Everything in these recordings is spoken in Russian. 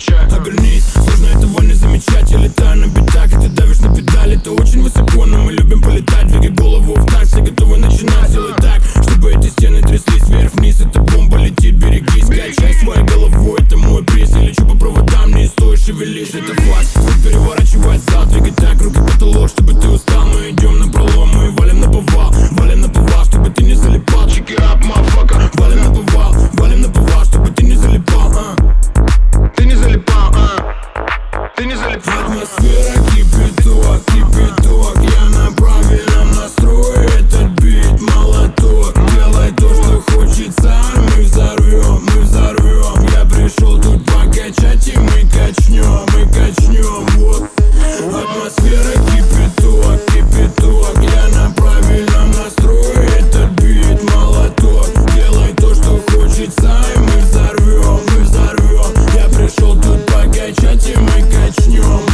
отвечай. Обернись, сложно этого не замечать. Я летаю на битах, и ты давишь на педали. Это очень высоко, но мы любим полетать. Двигай голову в такт, все готовы начинать. Сделай так, чтобы эти стены тряслись вверх-вниз. Эта бомба летит, берегись. Качай своей головой, это мой приз. Я лечу по проводам, не стоит шевелись. Это факт, вот переворачивай зал. Двигай так, руки потолок, чтобы ты устал. Мы идем на пролом, мы валим на повал. Валим на повал, чтобы ты не залипал. Check it up, motherfucker. Валим на повал, чтобы ты не залипал. Ты не залипал, ты не залипал. Атмосфера кипяток, кипяток. Я на правильном настрое. Этот бит молоток. Делай то, что хочется. Мы взорвем, мы взорвем. Я пришел тут покачать, и мы качнем, вот. Атмосфера кипяток, кипяток. Я на правильном настрое. Этот бит молоток. Делай то, что хочется, и мы взорвем, мы взорвем. Я пришел тут покачать, и мы качнем,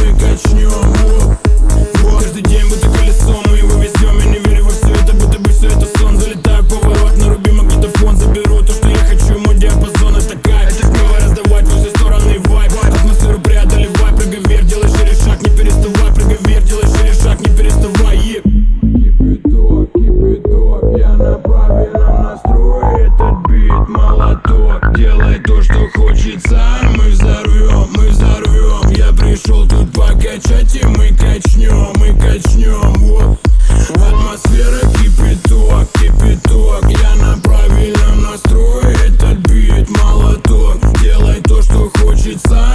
вот. Каждый день будто колесо, мы его везем. Я не верю во все это, будто бы все это сон. Залетаю в поворот, наруби магнитофон. Заберу то, что я хочу, мой диапазон. Это кайф, это смело раздавать во все стороны вайб. Атмосферу преодолевай, прыгай вверх, делай шире шаг, не переставай. Прыгай вверх, делай шире шаг, не переставай. Кипяток, кипяток, я на правильном настрое. Этот бит молоток. Делай то, что хочется, мы взорвем, я пришел тут покачать, и мы качнем, вот. Атмосфера кипяток, кипяток. Я на правильном настрое. Этот бит молоток. Делай то, что хочется,